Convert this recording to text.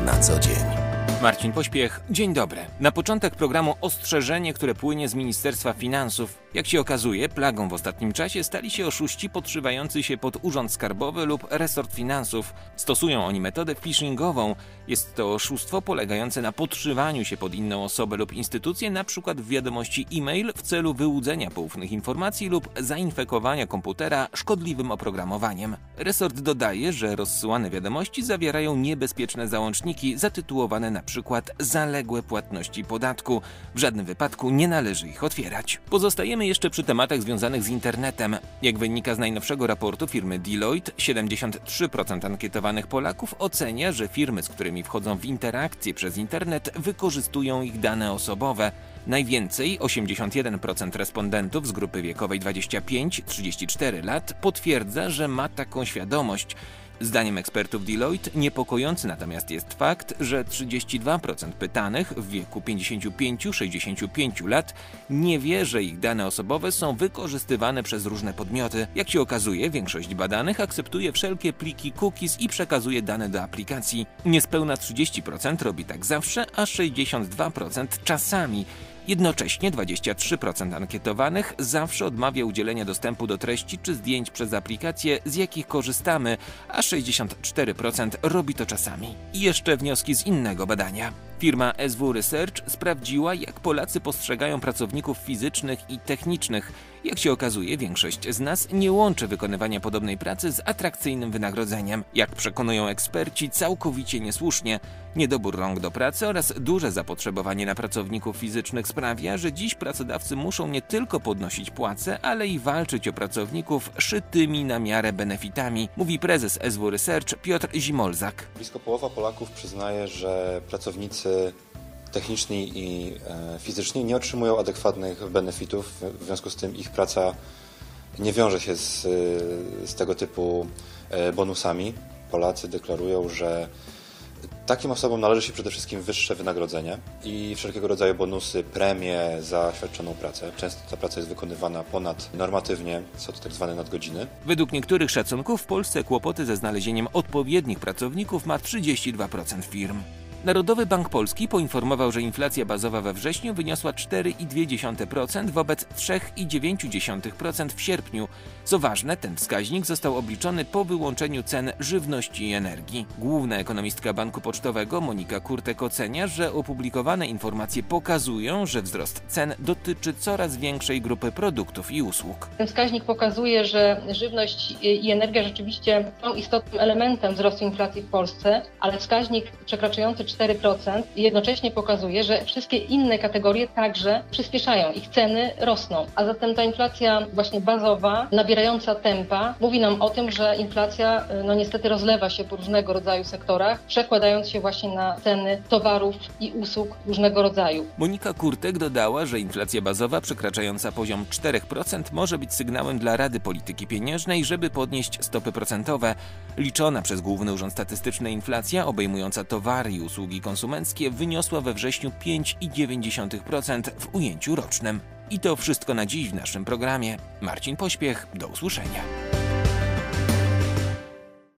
na co dzień. Marcin Pośpiech, dzień dobry. Na początek programu ostrzeżenie, które płynie z Ministerstwa Finansów. Jak się okazuje, plagą w ostatnim czasie stali się oszuści podszywający się pod Urząd Skarbowy lub resort finansów. Stosują oni metodę phishingową. Jest to oszustwo polegające na podszywaniu się pod inną osobę lub instytucję, np. w wiadomości e-mail w celu wyłudzenia poufnych informacji lub zainfekowania komputera szkodliwym oprogramowaniem. Resort dodaje, że rozsyłane wiadomości zawierają niebezpieczne załączniki zatytułowane np. zaległe płatności podatku. W żadnym wypadku nie należy ich otwierać. Pozostajemy jeszcze przy tematach związanych z internetem. Jak wynika z najnowszego raportu firmy Deloitte, 73% ankietowanych Polaków ocenia, że firmy, z którymi wchodzą w interakcje przez internet, wykorzystują ich dane osobowe. Najwięcej, 81% respondentów z grupy wiekowej 25-34 lat potwierdza, że ma taką świadomość. Zdaniem ekspertów Deloitte niepokojący natomiast jest fakt, że 32% pytanych w wieku 55-65 lat nie wie, że ich dane osobowe są wykorzystywane przez różne podmioty. Jak się okazuje, większość badanych akceptuje wszelkie pliki cookies i przekazuje dane do aplikacji. Niespełna 30% robi tak zawsze, a 62% czasami. Jednocześnie 23% ankietowanych zawsze odmawia udzielenia dostępu do treści czy zdjęć przez aplikacje, z jakich korzystamy, a 64% robi to czasami. I jeszcze wnioski z innego badania. Firma SW Research sprawdziła, jak Polacy postrzegają pracowników fizycznych i technicznych. Jak się okazuje, większość z nas nie łączy wykonywania podobnej pracy z atrakcyjnym wynagrodzeniem. Jak przekonują eksperci, całkowicie niesłusznie. Niedobór rąk do pracy oraz duże zapotrzebowanie na pracowników fizycznych sprawia, że dziś pracodawcy muszą nie tylko podnosić płace, ale i walczyć o pracowników szytymi na miarę benefitami, mówi prezes SW Research Piotr Zimolzak. Blisko połowa Polaków przyznaje, że pracownicy techniczni i fizyczni nie otrzymują adekwatnych benefitów, w związku z tym ich praca nie wiąże się z tego typu bonusami. Polacy deklarują, że takim osobom należy się przede wszystkim wyższe wynagrodzenie i wszelkiego rodzaju bonusy, premie za świadczoną pracę. Często ta praca jest wykonywana ponadnormatywnie, są to tak zwane nadgodziny. Według niektórych szacunków w Polsce kłopoty ze znalezieniem odpowiednich pracowników ma 32% firm. Narodowy Bank Polski poinformował, że inflacja bazowa we wrześniu wyniosła 4,2% wobec 3,9% w sierpniu. Co ważne, ten wskaźnik został obliczony po wyłączeniu cen żywności i energii. Główna ekonomistka Banku Pocztowego Monika Kurtek ocenia, że opublikowane informacje pokazują, że wzrost cen dotyczy coraz większej grupy produktów i usług. Ten wskaźnik pokazuje, że żywność i energia rzeczywiście są istotnym elementem wzrostu inflacji w Polsce, ale wskaźnik przekraczający 4% jednocześnie pokazuje, że wszystkie inne kategorie także przyspieszają, ich ceny rosną. A zatem ta inflacja właśnie bazowa, nabierająca tempa, mówi nam o tym, że inflacja niestety rozlewa się po różnego rodzaju sektorach, przekładając się właśnie na ceny towarów i usług różnego rodzaju. Monika Kurtek dodała, że inflacja bazowa przekraczająca poziom 4% może być sygnałem dla Rady Polityki Pieniężnej, żeby podnieść stopy procentowe. Liczona przez Główny Urząd Statystyczny inflacja obejmująca towary i usługi konsumenckie wyniosła we wrześniu 5,9% w ujęciu rocznym. I to wszystko na dziś w naszym programie. Marcin Pośpiech, do usłyszenia.